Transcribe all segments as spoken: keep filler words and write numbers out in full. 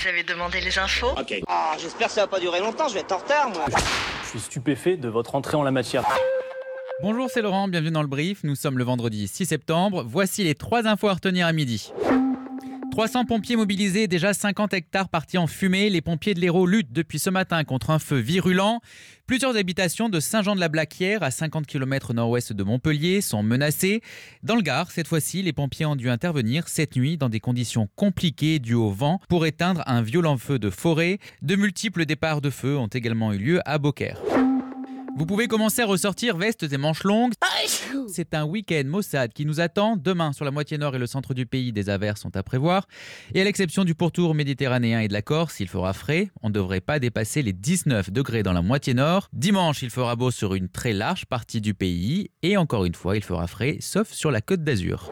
Vous avez demandé les infos? Ok. Ah, j'espère que ça va pas durer longtemps, je vais être en retard, moi. Je suis stupéfait de votre entrée en la matière. Bonjour, c'est Laurent, bienvenue dans le brief. Nous sommes le vendredi six septembre. Voici les trois infos à retenir à midi. trois cents pompiers mobilisés, déjà cinquante hectares partis en fumée. Les pompiers de l'Hérault luttent depuis ce matin contre un feu virulent. Plusieurs habitations de Saint-Jean-de-la-Blaquière, à cinquante kilomètres nord-ouest de Montpellier, sont menacées. Dans le Gard, cette fois-ci, les pompiers ont dû intervenir cette nuit dans des conditions compliquées dues au vent pour éteindre un violent feu de forêt. De multiples départs de feu ont également eu lieu à Beaucaire. Vous pouvez commencer à ressortir vestes et manches longues. C'est un week-end maussade qui nous attend. Demain, sur la moitié nord et le centre du pays, des averses sont à prévoir. Et à l'exception du pourtour méditerranéen et de la Corse, il fera frais. On ne devrait pas dépasser les dix-neuf degrés dans la moitié nord. Dimanche, il fera beau sur une très large partie du pays. Et encore une fois, il fera frais, sauf sur la Côte d'Azur.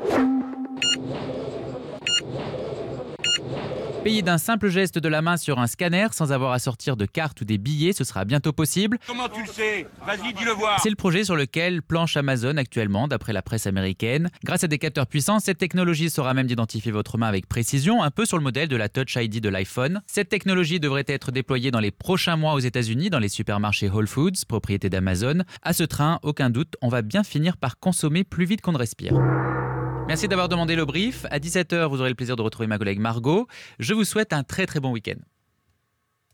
Payer d'un simple geste de la main sur un scanner sans avoir à sortir de carte ou des billets, ce sera bientôt possible. Comment tu le sais? Vas-y, dis-le voir. C'est le projet sur lequel planche Amazon actuellement, d'après la presse américaine. Grâce à des capteurs puissants, cette technologie saura même d'identifier votre main avec précision, un peu sur le modèle de la Touch I D de l'iPhone. Cette technologie devrait être déployée dans les prochains mois aux États-Unis, dans les supermarchés Whole Foods, propriété d'Amazon. À ce train, aucun doute, on va bien finir par consommer plus vite qu'on ne respire. Merci d'avoir demandé le brief. À dix-sept heures, vous aurez le plaisir de retrouver ma collègue Margot. Je vous souhaite un très très bon week-end.